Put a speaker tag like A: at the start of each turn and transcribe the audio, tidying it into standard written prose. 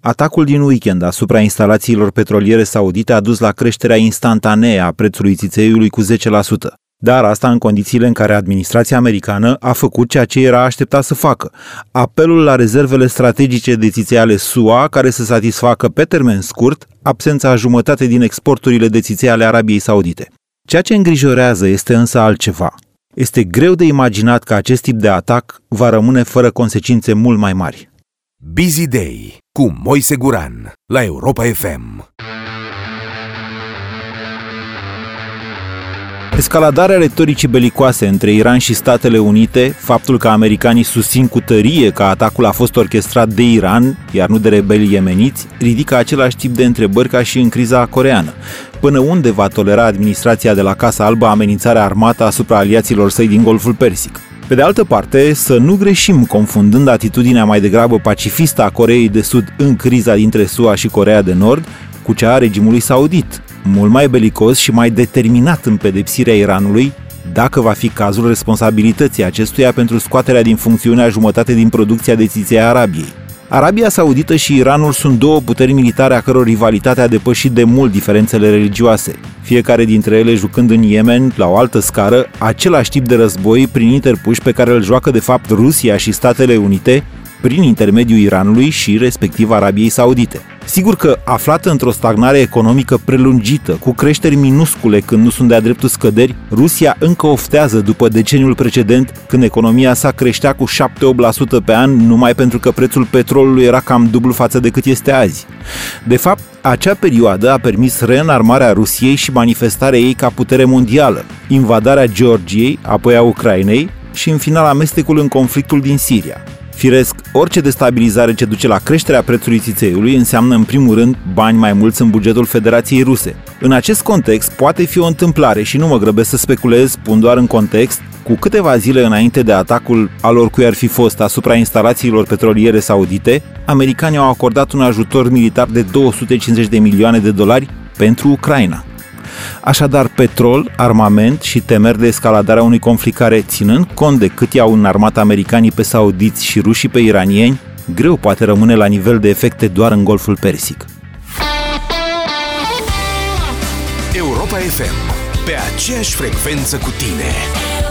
A: Atacul din weekend asupra instalațiilor petroliere saudite a dus la creșterea instantanee a prețului țițeiului cu 10%. Dar asta în condițiile în care administrația americană a făcut ceea ce era așteptat să facă, apelul la rezervele strategice de țiței ale SUA care să satisfacă pe termen scurt absența a jumătate din exporturile de țiței ale Arabiei Saudite. Ceea ce îngrijorează este însă altceva. Este greu de imaginat că acest tip de atac va rămâne fără consecințe mult mai mari.
B: Busy Day cu Moise Guran la Europa FM.
A: Escaladarea retoricii belicoase între Iran și Statele Unite, faptul că americanii susțin cu tărie că atacul a fost orchestrat de Iran, iar nu de rebelii iemeniți, ridică același tip de întrebări ca și în criza coreeană. Până unde va tolera administrația de la Casa Albă amenințarea armată asupra aliaților săi din Golful Persic? Pe de altă parte, să nu greșim confundând atitudinea mai degrabă pacifistă a Coreei de Sud în criza dintre SUA și Coreea de Nord cu cea a regimului saudit, mult mai belicos și mai determinat în pedepsirea Iranului, dacă va fi cazul responsabilității acestuia pentru scoaterea din funcțiune a jumătate din producția de țiței a Arabiei. Arabia Saudită și Iranul sunt două puteri militare a căror rivalitate a depășit de mult diferențele religioase, fiecare dintre ele jucând în Yemen, la o altă scară, același tip de război prin interpuși pe care îl joacă de fapt Rusia și Statele Unite, prin intermediul Iranului și respectiv Arabiei Saudite. Sigur că, aflată într-o stagnare economică prelungită, cu creșteri minuscule când nu sunt de-a dreptul scăderi, Rusia încă oftează după deceniul precedent, când economia sa creștea cu 7-8% pe an, numai pentru că prețul petrolului era cam dublu față de cât este azi. De fapt, acea perioadă a permis reînarmarea Rusiei și manifestarea ei ca putere mondială, invadarea Georgiei, apoi a Ucrainei și, în final, amestecul în conflictul din Siria. Firesc, orice destabilizare ce duce la creșterea prețului țițeiului înseamnă în primul rând bani mai mulți în bugetul Federației Ruse. În acest context poate fi o întâmplare și nu mă grăbesc să speculez, spun doar în context, cu câteva zile înainte de atacul al oricui ar fi fost asupra instalațiilor petroliere saudite, americanii au acordat un ajutor militar de 250 de milioane de dolari pentru Ucraina. Așadar, petrol, armament și temeri de escaladarea unui conflict care, ținând cont de cât i-au înarmat americanii pe saudiți și rușii pe iranieni, greu poate rămâne la nivel de efecte doar în Golful Persic.
B: Europa FM, pe aceeași frecvență cu tine.